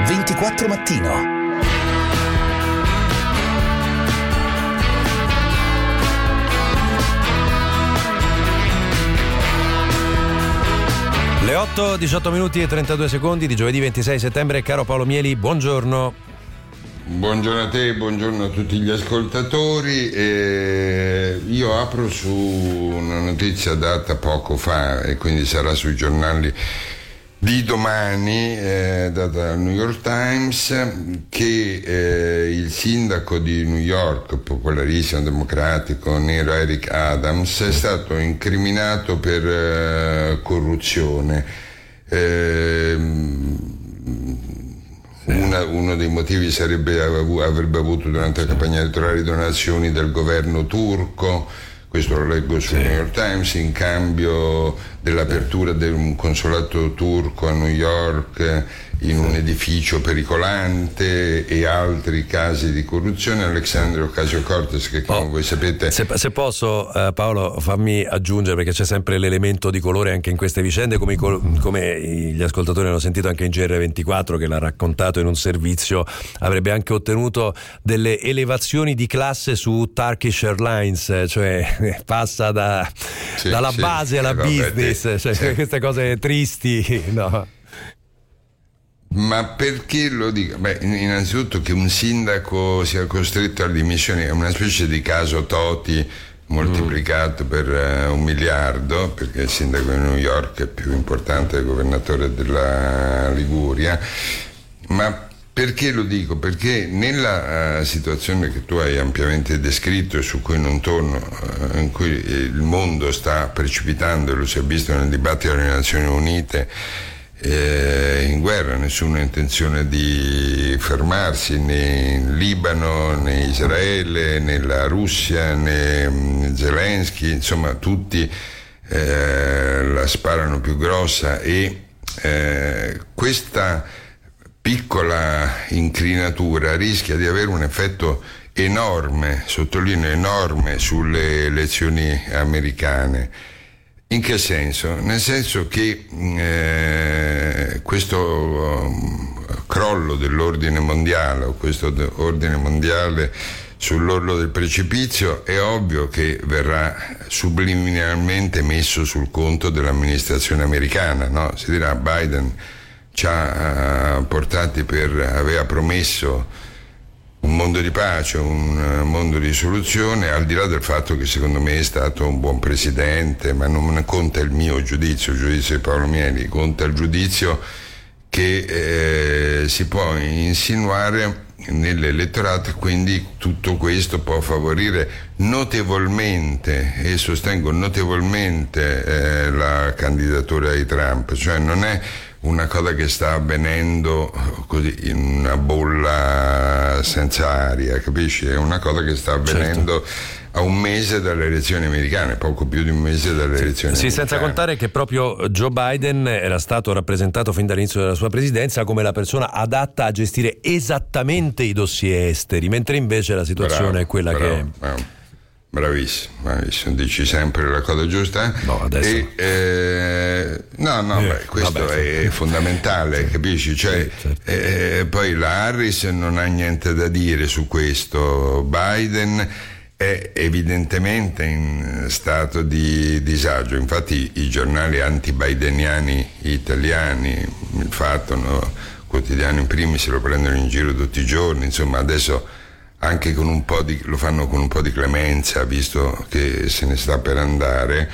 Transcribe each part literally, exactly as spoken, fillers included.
ventiquattro Mattino. Le otto, diciotto minuti e trentadue secondi di giovedì ventisei settembre. Caro Paolo Mieli, buongiorno. Buongiorno a te, buongiorno a tutti gli ascoltatori. Eh, io apro su una notizia data poco fa e quindi sarà sui giornali di domani, eh, data dal New York Times, che eh, il sindaco di New York, popolarissimo democratico, nero Eric Adams, è stato incriminato per eh, corruzione. Eh, Una, uno dei motivi sarebbe avrebbe avuto durante la campagna elettorale donazioni del governo turco, questo lo leggo sul sì. New York Times, in cambio dell'apertura di un consolato turco a New York in un edificio pericolante, e altri casi di corruzione. Alexandria Ocasio-Cortez, che come oh, voi sapete... Se, se posso, eh, Paolo, fammi aggiungere, perché c'è sempre l'elemento di colore anche in queste vicende, come, i, come gli ascoltatori hanno sentito anche in G R ventiquattro, che l'ha raccontato in un servizio, avrebbe anche ottenuto delle elevazioni di classe su Turkish Airlines, cioè passa da, sì, dalla sì, base alla eh, business, vabbè, cioè sì. Queste cose tristi, no? Ma perché lo dico? Beh, innanzitutto che un sindaco sia costretto alle dimissioni è una specie di caso Toti moltiplicato mm. per uh, un miliardo, perché il sindaco di New York è più importante del governatore della Liguria. Ma perché lo dico? Perché nella uh, situazione che tu hai ampiamente descritto e su cui non torno, uh, in cui il mondo sta precipitando, e lo si è visto nel dibattito delle Nazioni Unite, Eh, in guerra, nessuna intenzione di fermarsi né in Libano né in Israele né la Russia né Zelensky, insomma tutti eh, la sparano più grossa, e eh, questa piccola incrinatura rischia di avere un effetto enorme, sottolineo enorme, sulle elezioni americane. In che senso? Nel senso che eh, questo um, crollo dell'ordine mondiale, o questo de- ordine mondiale sull'orlo del precipizio, è ovvio che verrà subliminalmente messo sul conto dell'amministrazione americana, no? Si dirà: Biden ci ha uh, portati per, aveva promesso un mondo di pace, un mondo di soluzione, al di là del fatto che secondo me è stato un buon presidente, ma non conta il mio giudizio, il giudizio di Paolo Mieli, conta il giudizio che eh, si può insinuare nell'elettorato, quindi tutto questo può favorire notevolmente, e sostengo notevolmente, eh, la candidatura di Trump. Cioè non è una cosa che sta avvenendo così in una bolla senza aria, capisci? È una cosa che sta avvenendo certo. a un mese dalle elezioni americane, poco più di un mese dalle elezioni sì, americane. Sì, senza contare che proprio Joe Biden era stato rappresentato fin dall'inizio della sua presidenza come la persona adatta a gestire esattamente i dossier esteri, mentre invece la situazione bravo, è quella bravo, che è. Bravo. Bravissimo, bravissimo, dici sempre la cosa giusta. No, adesso. E, eh, no, no, eh, beh, questo vabbè, è fondamentale, sì. Capisci? Cioè, sì, certo. eh, poi la Harris non ha niente da dire su questo. Biden è evidentemente in stato di disagio. Infatti i giornali anti-bideniani italiani, il Fatto, no? Quotidiano in primis, se lo prendono in giro tutti i giorni. Insomma, adesso anche con un po' di, lo fanno con un po' di clemenza, visto che se ne sta per andare.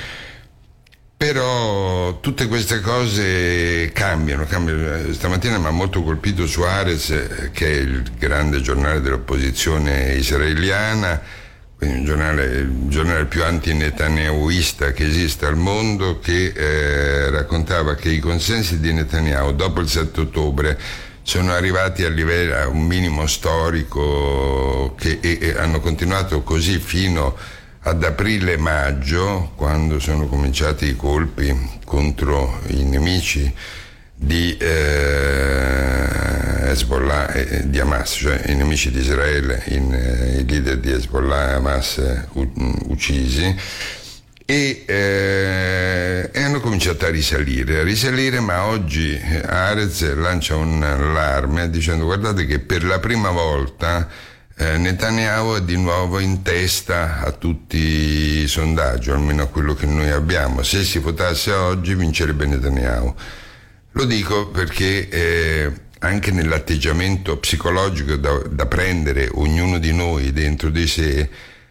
Però tutte queste cose cambiano, cambiano. Stamattina mi ha molto colpito Suarez, che è il grande giornale dell'opposizione israeliana, quindi un giornale, il giornale più anti-netanyahuista che esiste al mondo, che eh, raccontava che i consensi di Netanyahu dopo il sette ottobre sono arrivati a, livello, a un minimo storico, che e, e hanno continuato così fino ad aprile-maggio, quando sono cominciati i colpi contro i nemici di eh, Hezbollah e di Hamas, cioè i nemici di Israele, in, eh, i leader di Hezbollah e Hamas eh, u- uccisi. E, eh, e hanno hanno cominciato a risalire, a risalire, ma oggi Haaretz lancia un allarme dicendo: guardate che per la prima volta eh, Netanyahu è di nuovo in testa a tutti i sondaggi, almeno a quello che noi abbiamo. Se si votasse oggi vincerebbe Netanyahu. Lo dico perché eh, anche nell'atteggiamento psicologico da, da prendere ognuno di noi dentro di sé,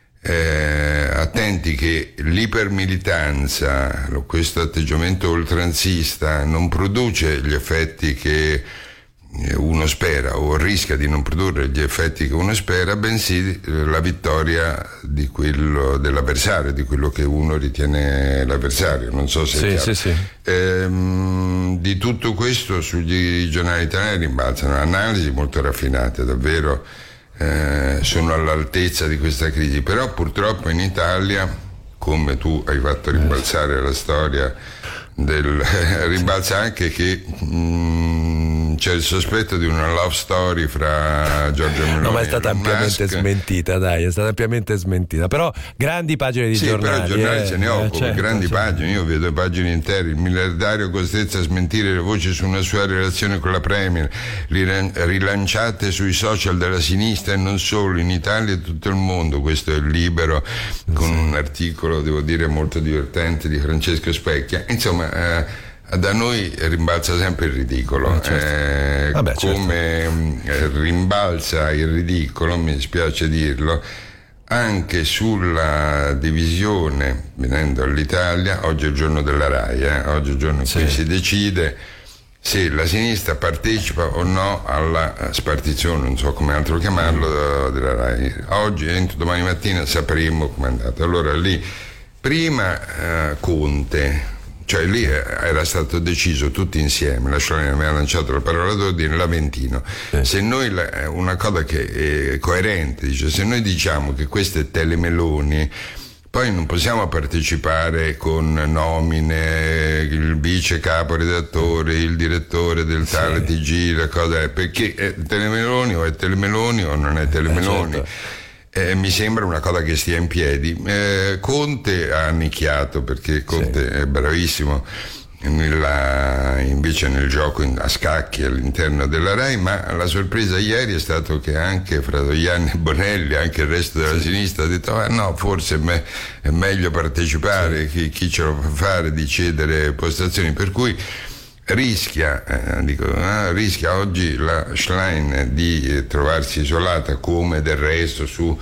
Eh, attenti che l'ipermilitanza, questo atteggiamento oltranzista non produce gli effetti che uno spera, o rischia di non produrre gli effetti che uno spera, bensì la vittoria di quello dell'avversario, di quello che uno ritiene l'avversario. Non so se sì, è chiaro. sì, sì. Ehm, di tutto questo sugli giornali italiani rimbalzano analisi molto raffinate, davvero. Eh, sono all'altezza di questa crisi, però purtroppo in Italia, come tu hai fatto rimbalzare la storia del rimbalza anche che mh, c'è il sospetto di una love story fra Giorgia Meloni. No, ma è stata e ampiamente Musk. smentita, dai, è stata ampiamente smentita. Però grandi pagine di sì, giornali. Però i giornali eh, se ne occupano, certo, grandi certo. pagine, io vedo pagine intere. Il miliardario costretto a smentire le voci su una sua relazione con la Premier, rilanciate sui social della sinistra e non solo, in Italia e tutto il mondo. Questo è il Libero, con sì. un articolo, devo dire, molto divertente di Francesco Specchia. Insomma, eh, da noi rimbalza sempre il ridicolo. Eh, certo. eh, Vabbè, come certo. rimbalza il ridicolo, mi dispiace dirlo, anche sulla divisione, venendo all'Italia, oggi è il giorno della RAI, eh? oggi è il giorno in cui sì. si decide se la sinistra partecipa o no alla spartizione, non so come altro chiamarlo, della RAI. Oggi, entro domani mattina, sapremo com'è andata. Allora lì, prima eh, Conte, cioè lì era stato deciso tutti insieme, la Schlein aveva lanciato la parola d'ordine, l'Aventino. Eh. Se noi, una cosa che è coerente, dice, se noi diciamo che questo è Telemeloni, poi non possiamo partecipare con nomine, il vice capo redattore, il direttore del tale sì. T G, la cosa è, perché è Telemeloni o è Telemeloni o non è Telemeloni. Eh, certo. Eh, mi sembra una cosa che stia in piedi. Eh, Conte ha annicchiato, perché Conte sì. è bravissimo nella, invece nel gioco in, a scacchi all'interno della RAI, ma la sorpresa ieri è stato che anche Fratoianni e Bonelli, anche il resto della sì. sinistra, ha detto ah, no, forse è, me, è meglio partecipare, sì. chi, chi ce lo fa fare di cedere postazioni, per cui rischia, eh, dico, eh, rischia oggi la Schlein di eh, trovarsi isolata, come del resto su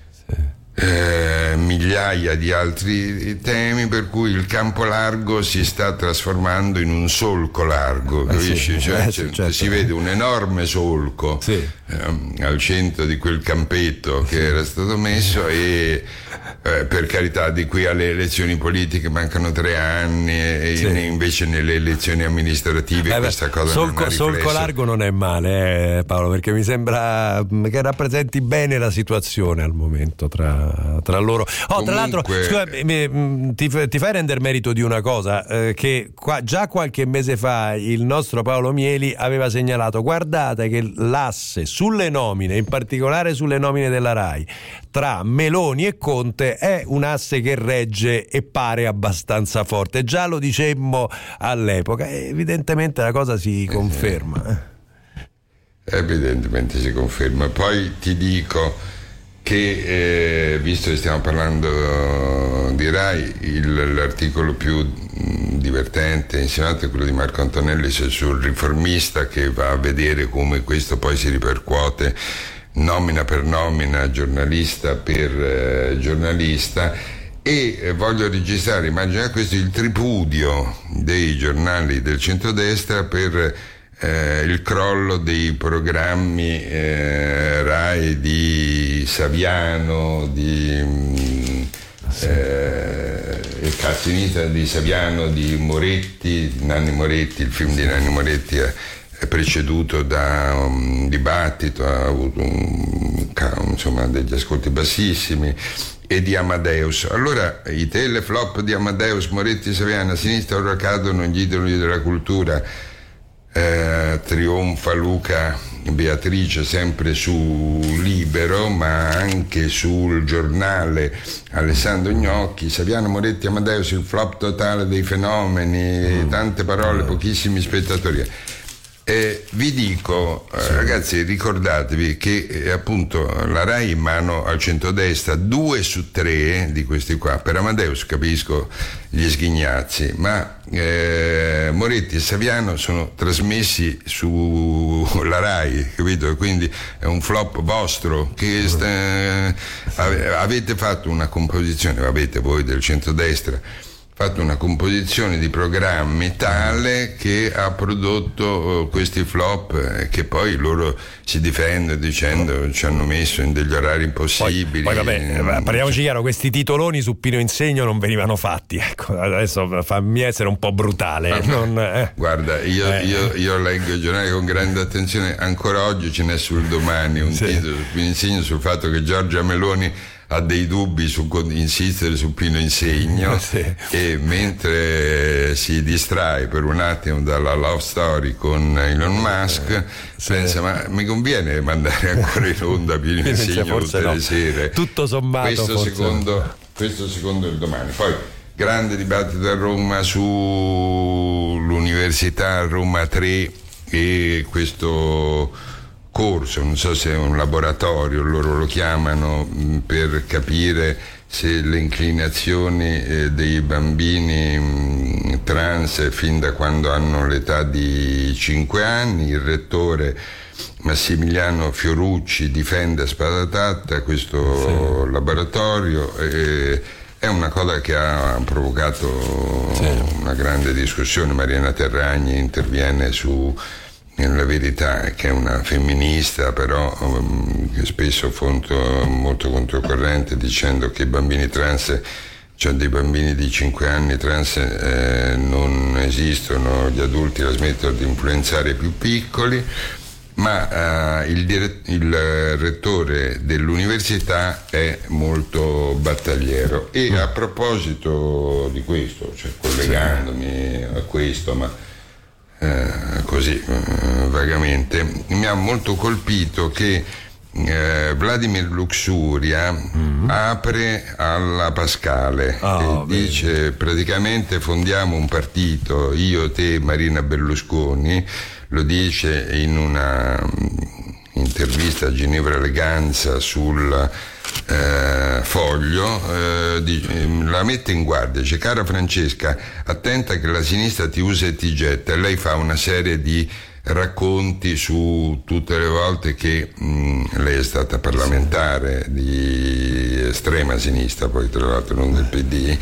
eh, migliaia di altri temi, per cui il campo largo si sta trasformando in un solco largo, eh capisci? sì, cioè, eh sì, certo. Si vede un enorme solco sì. ehm, al centro di quel campetto che sì. era stato messo e eh, per carità, di qui alle elezioni politiche mancano tre anni e sì. invece nelle elezioni amministrative eh questa beh, cosa solco, non ha riflesso. Solco largo non è male, eh, Paolo, perché mi sembra che rappresenti bene la situazione al momento tra, tra loro. Oh, Comunque, tra l'altro, scusa, mi, ti, ti fai rendere merito di una cosa, eh, che qua, già qualche mese fa il nostro Paolo Mieli aveva segnalato: guardate che l'asse sulle nomine, in particolare sulle nomine della RAI, tra Meloni e Conte è un asse che regge e pare abbastanza forte. Già lo dicemmo all'epoca, evidentemente la cosa si conferma. Evidentemente si conferma. Poi ti dico che eh, visto che stiamo parlando di RAI, il, l'articolo più mh, divertente insieme è quello di Marco Antonelli sul Riformista, che va a vedere come questo poi si ripercuote nomina per nomina, giornalista per eh, giornalista, e eh, voglio registrare, immagina questo, il tripudio dei giornali del centrodestra per eh, il crollo dei programmi eh, RAI di Saviano, di mh, eh, il Castinita di Saviano, di Moretti, Nanni Moretti, il film di Nanni Moretti è è preceduto da un dibattito, ha avuto un, insomma, degli ascolti bassissimi, e di Amadeus. Allora i teleflop di Amadeus, Moretti, Saviano, a sinistra ora cadono gli idoli della cultura, eh, trionfa Luca Beatrice, sempre su Libero, ma anche sul giornale Alessandro Gnocchi, Saviano, Moretti, Amadeus, il flop totale dei fenomeni, mm. tante parole, pochissimi spettatori. Eh, vi dico, eh, ragazzi, ricordatevi che eh, appunto la Rai in mano al centrodestra, due su tre di questi qua, per Amadeus capisco gli sghignazzi, ma eh, Moretti e Saviano sono trasmessi sulla Rai, capito? Quindi è un flop vostro, che sta, avete fatto una composizione, avete voi del centrodestra, fatto una composizione di programmi tale che ha prodotto uh, questi flop, eh, che poi loro si difendono dicendo ci hanno messo in degli orari impossibili. Poi, poi vabbè, parliamoci chiaro, questi titoloni su Pino Insegno non venivano fatti, ecco, adesso fammi essere un po' brutale. Ah, non, eh. Guarda, io, eh. io, io leggo il giornale con grande attenzione, ancora oggi ce n'è sul Domani un sì. titolo su Pino Insegno sul fatto che Giorgia Meloni ha dei dubbi su insistere su Pino Insegno, sì. e mentre si distrae per un attimo dalla love story con Elon Musk, sì. pensa, ma mi conviene mandare ancora in onda Pino Insegno tutte no. le sere? Tutto sommato questo secondo, questo secondo il Domani. Poi grande dibattito a Roma sull'Università Roma tre e questo corso, non so se è un laboratorio, loro lo chiamano, mh, per capire se le inclinazioni eh, dei bambini mh, trans fin da quando hanno l'età di cinque anni. Il rettore Massimiliano Fiorucci difende a spada tratta questo sì. laboratorio. E è una cosa che ha provocato sì. una grande discussione. Mariana Terragni interviene su La Verità, che è una femminista, però um, che spesso fonto molto controcorrente, dicendo che i bambini trans, cioè dei bambini di cinque anni trans, eh, non esistono, gli adulti la smettono di influenzare i più piccoli. Ma uh, il, dire- il rettore dell'università è molto battagliero. E a proposito di questo, cioè collegandomi a questo, ma Eh, così eh, vagamente, mi ha molto colpito che eh, Vladimir Luxuria mm-hmm. apre alla Pascale oh, e bene. dice praticamente fondiamo un partito, io, te, Marina Berlusconi, lo dice in una intervista a Ginevra Eleganza sul Eh, Foglio, eh, di, la mette in guardia, dice: cara Francesca, attenta che la sinistra ti usa e ti getta. E lei fa una serie di racconti su tutte le volte che mh, lei è stata parlamentare di estrema sinistra, poi tra l'altro non del P D,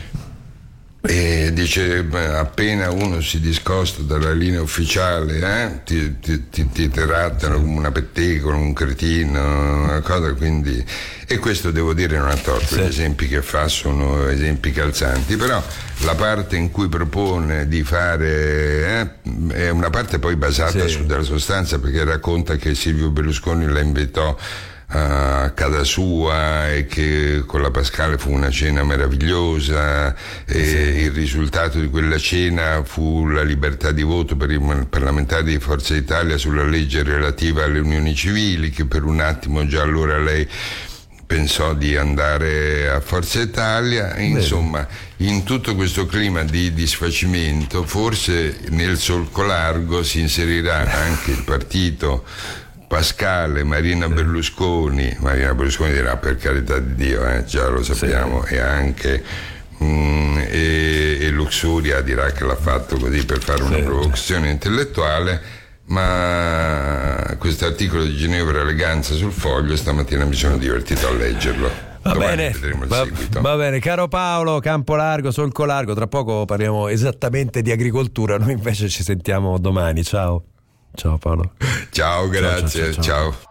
e dice appena uno si discosta dalla linea ufficiale eh, ti, ti, ti, ti trattano come una pettegola, un cretino, una cosa, quindi, e questo devo dire non ha torto, sì. Gli esempi che fa sono esempi calzanti, però la parte in cui propone di fare eh, è una parte poi basata sì. su della sostanza, perché racconta che Silvio Berlusconi la invitò a casa sua e che con la Pascale fu una cena meravigliosa e sì. il risultato di quella cena fu la libertà di voto per i parlamentari di Forza Italia sulla legge relativa alle unioni civili, che per un attimo già allora lei pensò di andare a Forza Italia. Insomma, in tutto questo clima di disfacimento forse nel solco largo si inserirà anche il partito Pascale, Marina Berlusconi. Marina Berlusconi dirà per carità di Dio, eh, già lo sappiamo, sì. e anche mm, e, e Luxuria dirà che l'ha fatto così per fare una sì. provocazione intellettuale, ma questo articolo di Ginevra Eleganza sul Foglio stamattina mi sono divertito a leggerlo. Va bene, va, va bene, caro Paolo, campo largo, solco largo, tra poco parliamo esattamente di agricoltura, noi invece ci sentiamo domani, ciao. Ciao Paolo. Ciao, grazie, ciao. ciao, ciao, ciao.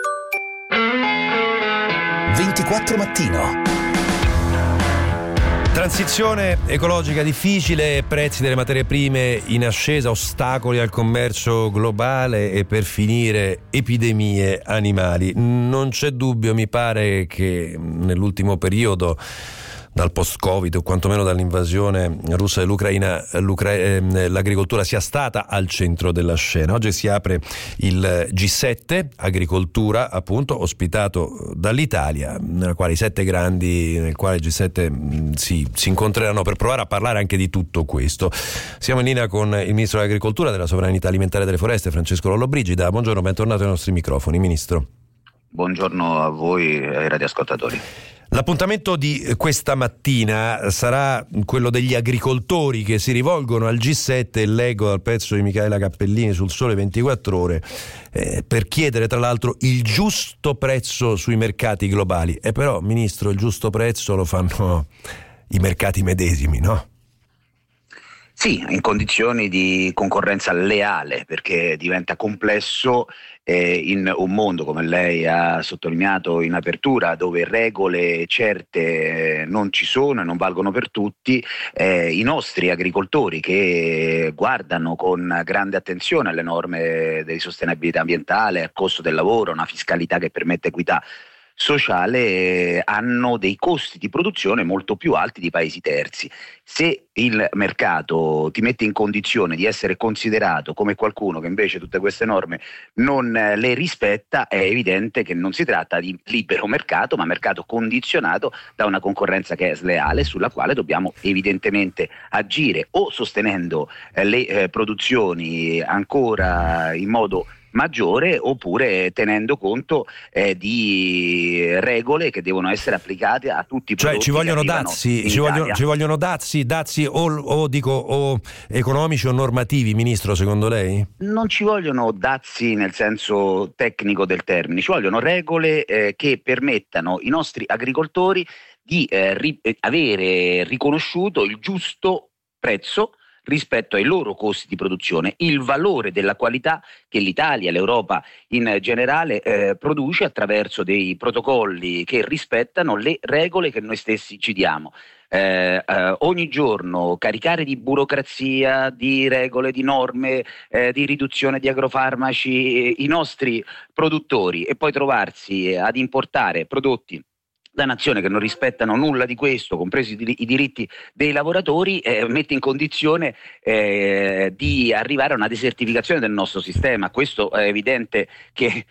ventiquattro Mattino. Transizione ecologica difficile, prezzi delle materie prime in ascesa, ostacoli al commercio globale e per finire epidemie animali. Non c'è dubbio, mi pare che nell'ultimo periodo dal post-Covid o quantomeno dall'invasione russa dell'Ucraina l'Ucra- eh, l'agricoltura sia stata al centro della scena. Oggi si apre il G sette agricoltura, appunto, ospitato dall'Italia, nella quale i sette grandi, nel quale il G sette mh, si, si incontreranno per provare a parlare anche di tutto questo. Siamo in linea con il Ministro dell'Agricoltura, della Sovranità Alimentare e delle Foreste, Francesco Lollobrigida. Buongiorno, bentornato ai nostri microfoni, Ministro. Buongiorno a voi e ai radioascoltatori. L'appuntamento di questa mattina sarà quello degli agricoltori che si rivolgono al G sette, e leggo dal pezzo di Michaela Cappellini sul Sole ventiquattro Ore, eh, per chiedere tra l'altro il giusto prezzo sui mercati globali. E però, Ministro, il giusto prezzo lo fanno i mercati medesimi, no? Sì, in condizioni di concorrenza leale, perché diventa complesso eh, in un mondo, come lei ha sottolineato in apertura, dove regole certe non ci sono e non valgono per tutti. Eh, i nostri agricoltori, che guardano con grande attenzione alle norme di sostenibilità ambientale, al costo del lavoro, una fiscalità che permette equità sociale, eh, hanno dei costi di produzione molto più alti di paesi terzi. Se il mercato ti mette in condizione di essere considerato come qualcuno che invece tutte queste norme non eh, le rispetta, è evidente che non si tratta di libero mercato, ma mercato condizionato da una concorrenza che è sleale, sulla quale dobbiamo evidentemente agire o sostenendo eh, le eh, produzioni ancora in modo maggiore, oppure tenendo conto eh, di regole che devono essere applicate a tutti i prodotti. Cioè ci vogliono dazi, ci vogliono, ci vogliono dazi, dazi o, o dico o economici o normativi, Ministro, secondo lei? Non ci vogliono dazi nel senso tecnico del termine, ci vogliono regole eh, che permettano ai nostri agricoltori di eh, ri- avere riconosciuto il giusto prezzo rispetto ai loro costi di produzione, il valore della qualità che l'Italia e l'Europa in generale eh, produce attraverso dei protocolli che rispettano le regole che noi stessi ci diamo. Eh, eh, ogni giorno caricare di burocrazia, di regole, di norme, eh, di riduzione di agrofarmaci eh, i nostri produttori, e poi trovarsi ad importare prodotti da nazioni che non rispettano nulla di questo, compresi i diritti dei lavoratori, eh, mette in condizione eh, di arrivare a una desertificazione del nostro sistema. Questo è evidente che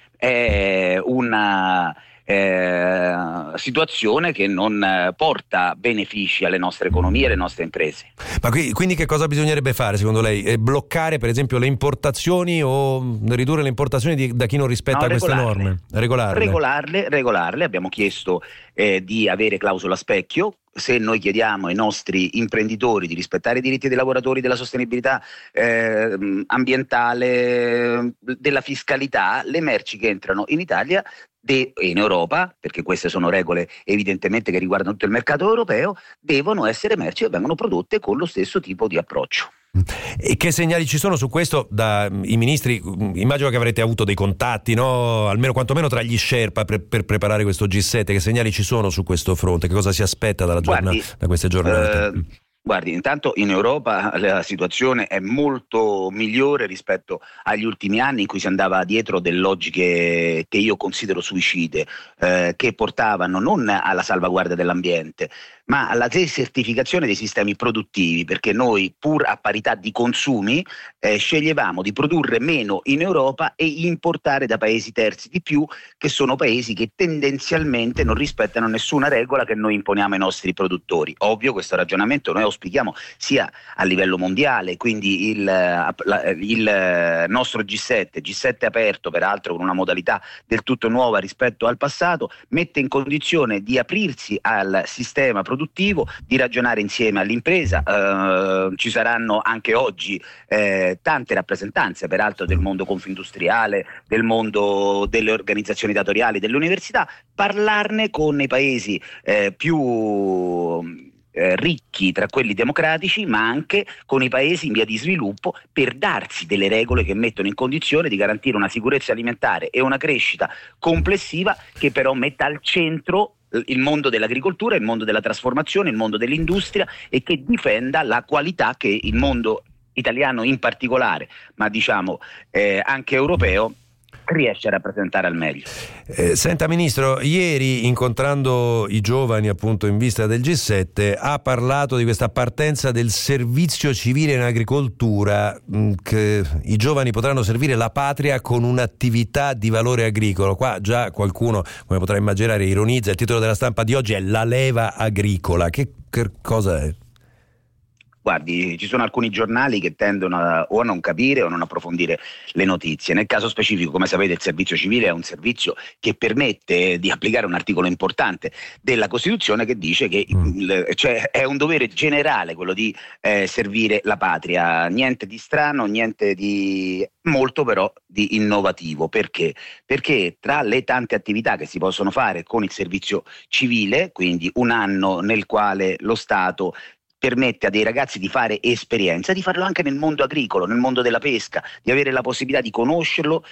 è una eh, situazione che non porta benefici alle nostre economie e alle nostre imprese. Ma qui, quindi che cosa bisognerebbe fare secondo lei? Eh, bloccare per esempio le importazioni o ridurre le importazioni di, da chi non rispetta no, queste norme? Regolarle. Regolarle, regolarle. Abbiamo chiesto eh, di avere clausola specchio. Se noi chiediamo ai nostri imprenditori di rispettare i diritti dei lavoratori, della sostenibilità eh, ambientale, della fiscalità, le merci che entrano in Italia e in Europa, perché queste sono regole evidentemente che riguardano tutto il mercato europeo, devono essere merci che vengono prodotte con lo stesso tipo di approccio. E che segnali ci sono su questo da i ministri? Immagino che avrete avuto dei contatti, no? Almeno quantomeno tra gli Sherpa per, per preparare questo G sette. Che segnali ci sono su questo fronte? Che cosa si aspetta dalla giornata, Guardi, da queste giornate? Eh, Guardi, intanto in Europa la situazione è molto migliore rispetto agli ultimi anni, in cui si andava dietro delle logiche che io considero suicide, eh, che portavano non alla salvaguardia dell'ambiente, ma alla desertificazione dei sistemi produttivi, perché noi, pur a parità di consumi, eh, sceglievamo di produrre meno in Europa e importare da paesi terzi di più, che sono paesi che tendenzialmente non rispettano nessuna regola che noi imponiamo ai nostri produttori. Ovvio, questo ragionamento noi auspichiamo sia a livello mondiale, quindi il, la, il nostro G sette, G sette aperto peraltro con una modalità del tutto nuova rispetto al passato, mette in condizione di aprirsi al sistema produttivo, di ragionare insieme all'impresa. Eh, ci saranno anche oggi eh, tante rappresentanze peraltro del mondo confindustriale, del mondo delle organizzazioni datoriali, delle università, parlarne con i paesi eh, più Eh, ricchi tra quelli democratici, ma anche con i paesi in via di sviluppo, per darsi delle regole che mettono in condizione di garantire una sicurezza alimentare e una crescita complessiva che però metta al centro il mondo dell'agricoltura, il mondo della trasformazione, il mondo dell'industria, e che difenda la qualità che il mondo italiano in particolare, ma diciamo eh, anche europeo, riesce a rappresentare al meglio. Eh, senta Ministro, ieri incontrando i giovani appunto in vista del G sette ha parlato di questa partenza del servizio civile in agricoltura, mh, che i giovani potranno servire la patria con un'attività di valore agricolo. Qua già qualcuno, come potrà immaginare, ironizza. Il titolo della stampa di oggi è La leva agricola. Che, che cosa è? Guardi, ci sono alcuni giornali che tendono a, o a non capire o a non approfondire le notizie. Nel caso specifico, come sapete, il servizio civile è un servizio che permette di applicare un articolo importante della Costituzione che dice che mm. il, cioè, è un dovere generale quello di eh, servire la patria. Niente di strano, niente di molto però di innovativo. Perché? Perché tra le tante attività che si possono fare con il servizio civile, quindi un anno nel quale lo Stato permette a dei ragazzi di fare esperienza, di farlo anche nel mondo agricolo, nel mondo della pesca, di avere la possibilità di conoscerlo,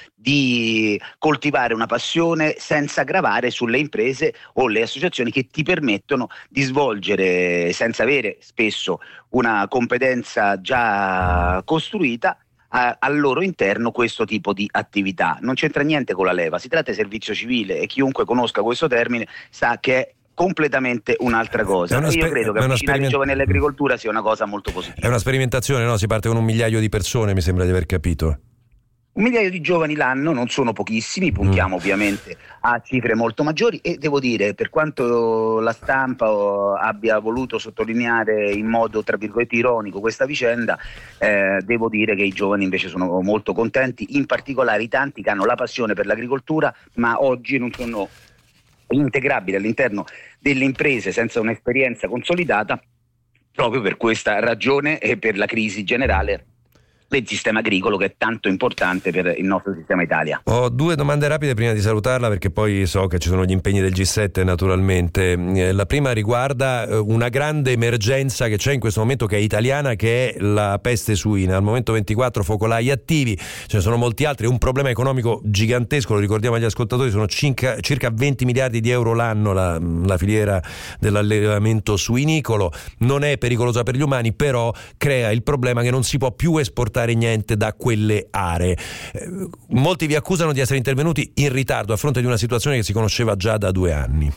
di coltivare una passione senza gravare sulle imprese o le associazioni che ti permettono di svolgere, senza avere spesso una competenza già costruita, A, al loro interno questo tipo di attività. Non c'entra niente con la leva, si tratta di servizio civile e chiunque conosca questo termine sa che è completamente un'altra cosa. E io credo che avvicinare speriment- i giovani all'agricoltura sia una cosa molto positiva. È una sperimentazione, no? Si parte con un migliaio di persone, mi sembra di aver capito. Un migliaio di giovani l'anno, non sono pochissimi, puntiamo mm. ovviamente a cifre molto maggiori e devo dire, per quanto la stampa abbia voluto sottolineare in modo tra virgolette ironico questa vicenda, eh, devo dire che i giovani invece sono molto contenti, in particolare i tanti che hanno la passione per l'agricoltura ma oggi non sono integrabili all'interno delle imprese senza un'esperienza consolidata, proprio per questa ragione e per la crisi generale del sistema agricolo che è tanto importante per il nostro sistema Italia. Ho due domande rapide prima di salutarla, perché poi so che ci sono gli impegni del G sette naturalmente. La prima riguarda una grande emergenza che c'è in questo momento, che è italiana, che è la peste suina. Al momento ventiquattro focolai attivi, ce ne sono molti altri, è un problema economico gigantesco, lo ricordiamo agli ascoltatori, sono circa, circa venti miliardi di euro l'anno la, la filiera dell'allevamento suinicolo. Non è pericolosa per gli umani, però crea il problema che non si può più esportare niente da quelle aree. Eh, molti vi accusano di essere intervenuti in ritardo a fronte di una situazione che si conosceva già da due anni.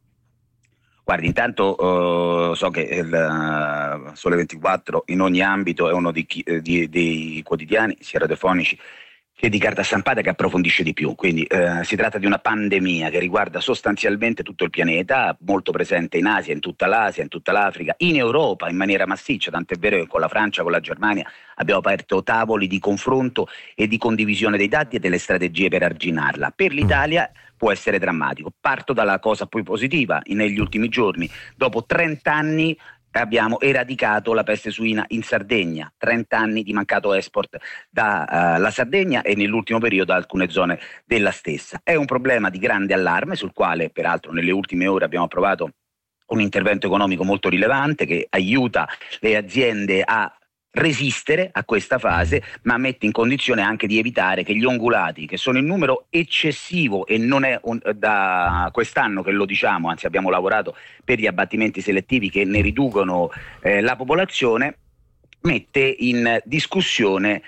Guardi, intanto uh, so che il uh, Sole ventiquattro in ogni ambito è uno di, di, dei quotidiani sia radiofonici che di carta stampata che approfondisce di più, quindi eh, si tratta di una pandemia che riguarda sostanzialmente tutto il pianeta, molto presente in Asia, in tutta l'Asia, in tutta l'Africa, in Europa in maniera massiccia, tant'è vero che con la Francia, con la Germania abbiamo aperto tavoli di confronto e di condivisione dei dati e delle strategie per arginarla. Per l'Italia può essere drammatico. Parto dalla cosa poi positiva: negli ultimi giorni, dopo trenta anni, abbiamo eradicato la peste suina in Sardegna, trenta anni di mancato export dalla uh, Sardegna e nell'ultimo periodo da alcune zone della stessa. È un problema di grande allarme sul quale peraltro nelle ultime ore abbiamo approvato un intervento economico molto rilevante che aiuta le aziende a resistere a questa fase, ma mette in condizione anche di evitare che gli ungulati, che sono in numero eccessivo e non è un, da quest'anno che lo diciamo, anzi abbiamo lavorato per gli abbattimenti selettivi che ne riducono eh, la popolazione, mette in discussione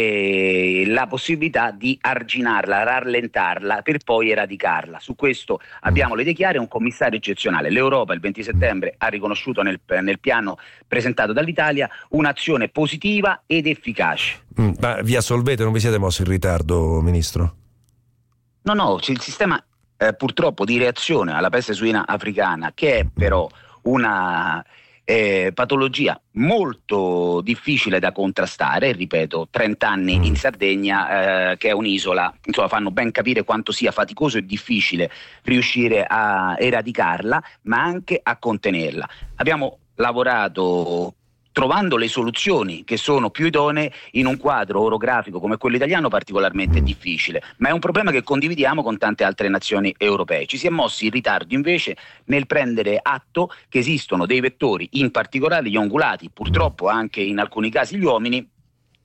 eh, la possibilità di arginarla, rallentarla per poi eradicarla. Su questo abbiamo le idee chiare, un commissario eccezionale. L'Europa il venti settembre ha riconosciuto nel, nel piano presentato dall'Italia un'azione positiva ed efficace. Mm, ma vi assolvete, non vi siete mossi in ritardo, Ministro? No, no, c'è il sistema eh, purtroppo di reazione alla peste suina africana, che è però una Eh, patologia molto difficile da contrastare, ripeto, trenta anni in Sardegna, eh, che è un'isola, insomma fanno ben capire quanto sia faticoso e difficile riuscire a eradicarla, ma anche a contenerla. Abbiamo lavorato trovando le soluzioni che sono più idonee in un quadro orografico come quello italiano particolarmente difficile, ma è un problema che condividiamo con tante altre nazioni europee. Ci si è mossi in ritardo invece nel prendere atto che esistono dei vettori, in particolare gli ungulati, purtroppo anche in alcuni casi gli uomini,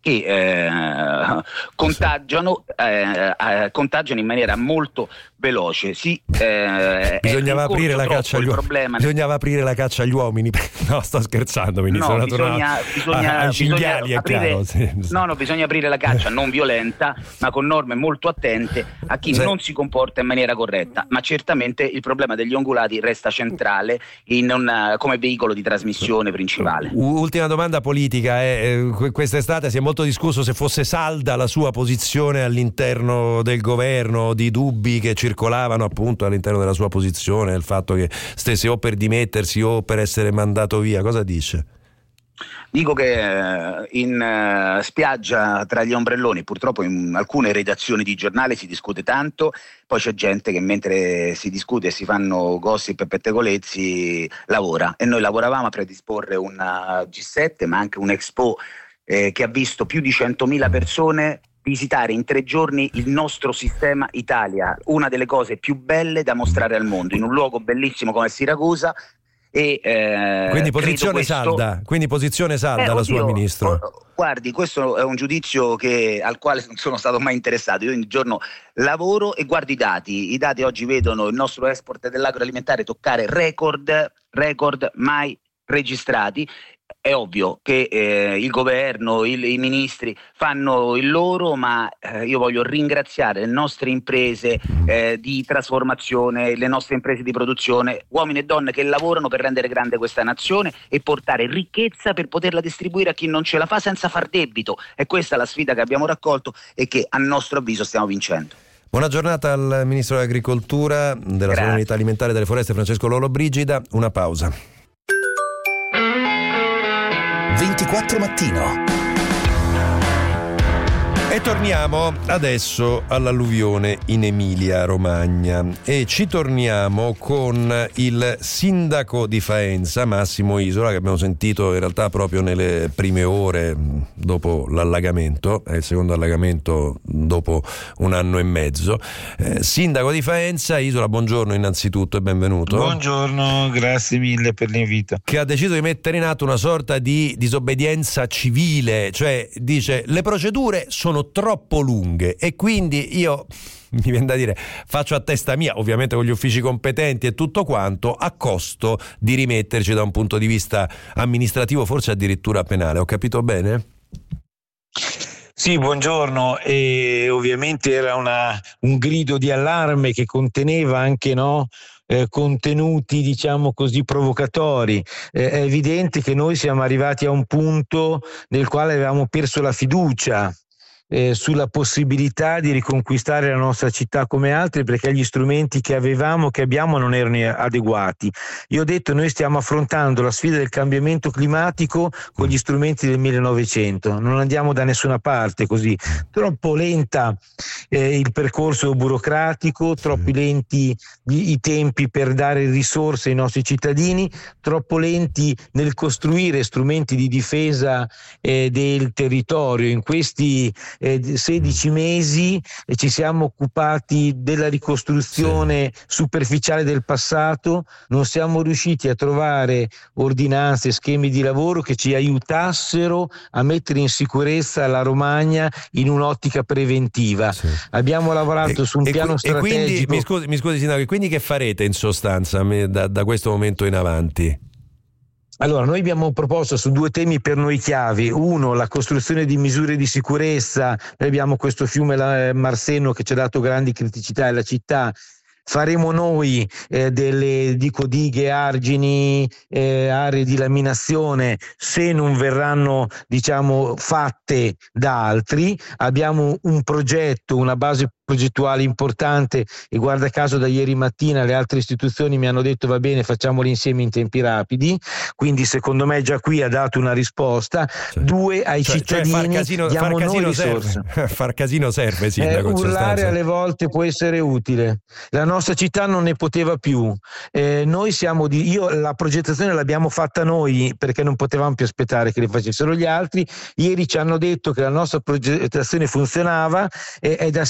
che eh, contagiano, eh, eh, contagiano in maniera molto veloce. Sì, eh, bisognava aprire la caccia agli uomini. Bisognava aprire la caccia agli uomini. No, sto scherzando, ministro. No, bisogna, bisogna, ai cinghiali, bisogna è aprire, chiaro. Sì. No, no, bisogna aprire la caccia non violenta, ma con norme molto attente a chi sì. non si comporta in maniera corretta. Ma certamente il problema degli ungulati resta centrale in una, come veicolo di trasmissione principale. Ultima domanda politica. Eh, quest'estate si è molto discusso se fosse salda la sua posizione all'interno del governo, di dubbi che circolavano appunto all'interno della sua posizione, il fatto che stesse o per dimettersi o per essere mandato via. Cosa dice? Dico che in spiaggia tra gli ombrelloni, purtroppo in alcune redazioni di giornale si discute tanto, poi c'è gente che mentre si discute e si fanno gossip e pettegolezzi lavora, e noi lavoravamo a predisporre una G sette ma anche un Expo eh, che ha visto più di centomila persone visitare in tre giorni il nostro sistema Italia, una delle cose più belle da mostrare al mondo, in un luogo bellissimo come Siracusa. E, eh, quindi posizione questo... salda, quindi posizione salda eh, la sua, ministro. Oh, guardi, questo è un giudizio che, al quale non sono stato mai interessato. Io ogni giorno lavoro e guardo i dati. I dati oggi vedono il nostro export dell'agroalimentare toccare record, record mai registrati. È ovvio che eh, il governo, il, i ministri fanno il loro, ma eh, io voglio ringraziare le nostre imprese eh, di trasformazione, le nostre imprese di produzione, uomini e donne che lavorano per rendere grande questa nazione e portare ricchezza per poterla distribuire a chi non ce la fa senza far debito. È questa la sfida che abbiamo raccolto e che a nostro avviso stiamo vincendo. Buona giornata al Ministro dell'Agricoltura, della Sovranità Alimentare e delle Foreste, Francesco Lollobrigida. Una pausa. ventiquattro Mattino. E torniamo adesso all'alluvione in Emilia-Romagna e ci torniamo con il sindaco di Faenza, Massimo Isola, che abbiamo sentito in realtà proprio nelle prime ore dopo l'allagamento, è il secondo allagamento dopo un anno e mezzo. Eh, sindaco di Faenza, Isola, buongiorno innanzitutto e benvenuto. Buongiorno, grazie mille per l'invito. Che ha deciso di mettere in atto una sorta di disobbedienza civile, cioè dice le procedure sono troppo lunghe e quindi io, mi viene da dire, faccio a testa mia, ovviamente con gli uffici competenti e tutto quanto, a costo di rimetterci da un punto di vista amministrativo, forse addirittura penale. Ho capito bene? Sì, buongiorno. E ovviamente era una, un grido di allarme che conteneva anche no, eh, contenuti, diciamo così, provocatori. Eh, è evidente che noi siamo arrivati a un punto nel quale avevamo perso la fiducia Eh, sulla possibilità di riconquistare la nostra città come altri, perché gli strumenti che avevamo, che abbiamo, non erano adeguati. Io ho detto, noi stiamo affrontando la sfida del cambiamento climatico con gli strumenti del millenovecento, non andiamo da nessuna parte così. Troppo lenta eh, il percorso burocratico, troppo lenti gli, i tempi per dare risorse ai nostri cittadini, troppo lenti nel costruire strumenti di difesa eh, del territorio. In questi Eh, sedici mesi e ci siamo occupati della ricostruzione sì. superficiale del passato, non siamo riusciti a trovare ordinanze, schemi di lavoro che ci aiutassero a mettere in sicurezza la Romagna in un'ottica preventiva. Sì. Abbiamo lavorato e, su un piano e strategico. E quindi, mi scusi, mi scusi Sindaco, quindi che farete in sostanza da, da questo momento in avanti? Allora, noi abbiamo proposto su due temi per noi chiavi. Uno, la costruzione di misure di sicurezza. Noi abbiamo questo fiume Marseno che ci ha dato grandi criticità alla città. Faremo noi eh, delle dico dighe, argini, eh, aree di laminazione se non verranno diciamo fatte da altri. Abbiamo un progetto, una base progettuale importante e guarda caso da ieri mattina le altre istituzioni mi hanno detto va bene, facciamoli insieme in tempi rapidi, quindi secondo me già qui ha dato una risposta. Cioè, Due, ai cioè, cittadini cioè far casino, diamo far casino noi risorse. Serve. Far casino serve, sindaco. Eh, urlare alle volte può essere utile. La nostra città non ne poteva più. Eh, noi siamo di, io la progettazione l'abbiamo fatta noi perché non potevamo più aspettare che le facessero gli altri. Ieri ci hanno detto che la nostra progettazione funzionava e è da sei mesi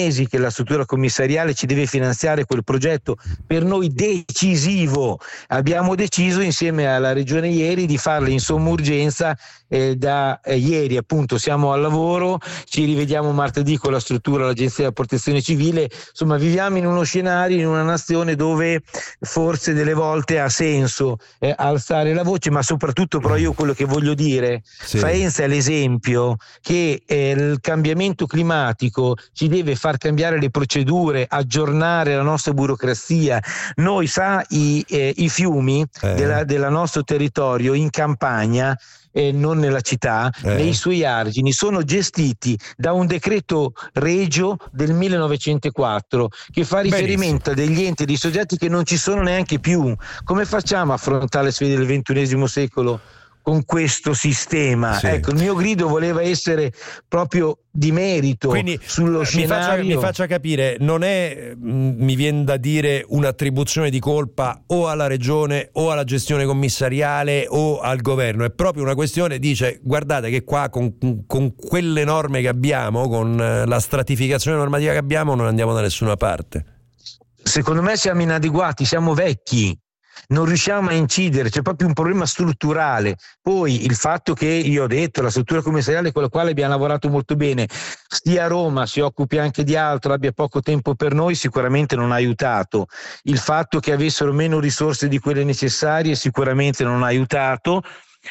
mesi che la struttura commissariale ci deve finanziare quel progetto per noi decisivo. Abbiamo deciso insieme alla Regione ieri di farlo in somma urgenza. Eh, da eh, ieri appunto siamo al lavoro, ci rivediamo martedì con la struttura, l'Agenzia della Protezione Civile. Insomma, viviamo in uno scenario, in una nazione dove forse delle volte ha senso eh, alzare la voce, ma soprattutto però io quello che voglio dire, sì. Faenza è l'esempio che eh, il cambiamento climatico ci deve far cambiare le procedure, aggiornare la nostra burocrazia. Noi sa i, eh, i fiumi eh. della, del nostro territorio in campagna, e non nella città, eh. nei suoi argini sono gestiti da un decreto regio del millenovecentoquattro che fa riferimento Benissimo. a degli enti, dei soggetti che non ci sono neanche più. Come facciamo a affrontare le sfide del ventunesimo secolo con questo sistema? Sì. Ecco, il mio grido voleva essere proprio di merito. Quindi, sullo mi scenario. Faccia, mi faccia capire, non è, mh, mi viene da dire, un'attribuzione di colpa o alla regione o alla gestione commissariale o al governo, è proprio una questione, dice guardate che qua con, con quelle norme che abbiamo, con la stratificazione normativa che abbiamo, non andiamo da nessuna parte. Secondo me siamo inadeguati, siamo vecchi, non riusciamo a incidere, c'è proprio un problema strutturale. Poi il fatto che io ho detto la struttura commissariale con la quale abbiamo lavorato molto bene stia a Roma, si occupi anche di altro, abbia poco tempo per noi, sicuramente non ha aiutato. Il fatto che avessero meno risorse di quelle necessarie sicuramente non ha aiutato.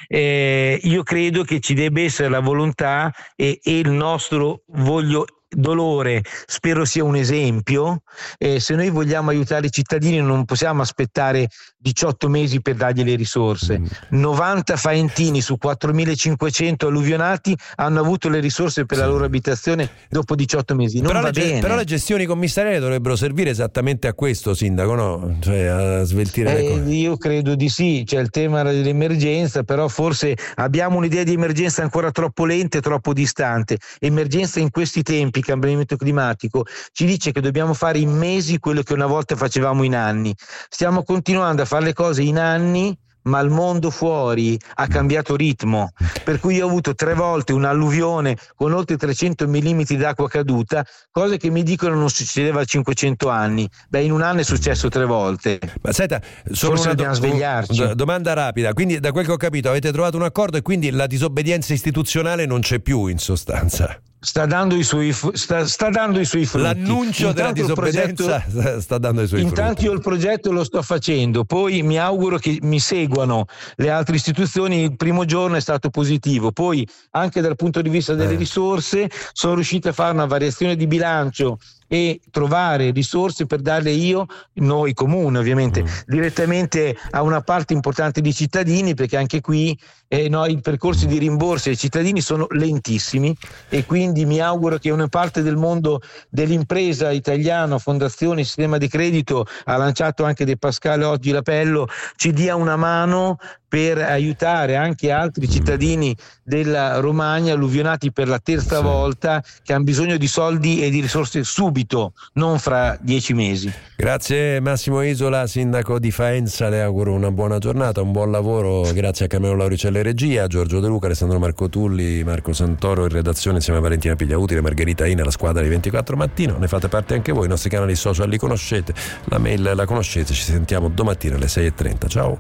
Eh, io credo che ci debba essere la volontà e, e il nostro voglio dolore, spero sia un esempio. Eh, se noi vogliamo aiutare i cittadini non possiamo aspettare diciotto mesi per dargli le risorse. mm. novanta faentini su quattromilacinquecento alluvionati hanno avuto le risorse per sì. la loro abitazione dopo diciotto mesi, non però va le, bene. Però le gestioni commissariali dovrebbero servire esattamente a questo, sindaco, no? Cioè a sveltire eh, le cose. Io credo di sì, c'è il tema dell'emergenza, però forse abbiamo un'idea di emergenza ancora troppo lenta e troppo distante. Emergenza in questi tempi, cambiamento climatico, ci dice che dobbiamo fare in mesi quello che una volta facevamo in anni. Stiamo continuando a fare le cose in anni, ma il mondo fuori ha cambiato ritmo, per cui io ho avuto tre volte un'alluvione con oltre trecento millimetri d'acqua caduta, cose che mi dicono non succedeva a cinquecento anni. Beh, in un anno è successo tre volte. Ma senta, solo forse una dobbiamo do- svegliarci. Domanda rapida, quindi da quel che ho capito avete trovato un accordo e quindi la disobbedienza istituzionale non c'è più in sostanza? Sta dando i suoi sta, sta dando i suoi frutti. L'annuncio intanto della disobbedienza progetto, sta dando i suoi intanto frutti. Intanto io il progetto lo sto facendo, poi mi auguro che mi seguano le altre istituzioni. Il primo giorno è stato positivo, poi anche dal punto di vista delle eh. risorse sono riuscito a fare una variazione di bilancio e trovare risorse per darle io, noi comune ovviamente, mm. direttamente a una parte importante di cittadini, perché anche qui eh, no, i percorsi di rimborso ai cittadini sono lentissimi e quindi mi auguro che una parte del mondo dell'impresa italiano, fondazioni, sistema di credito, ha lanciato anche De Pascale oggi l'appello, ci dia una mano per aiutare anche altri cittadini della Romagna alluvionati per la terza sì. volta, che hanno bisogno di soldi e di risorse subito, non fra dieci mesi. Grazie Massimo Isola, sindaco di Faenza, le auguro una buona giornata, un buon lavoro, grazie a Carmelo Lauricella in regia, Giorgio De Luca, Alessandro Marco Tulli, Marco Santoro in redazione insieme a Valentina Pigliautile, Margherita Ina, la squadra di ventiquattro Mattino. Ne fate parte anche voi, i nostri canali social li conoscete, la mail la conoscete, ci sentiamo domattina alle sei e trenta, ciao.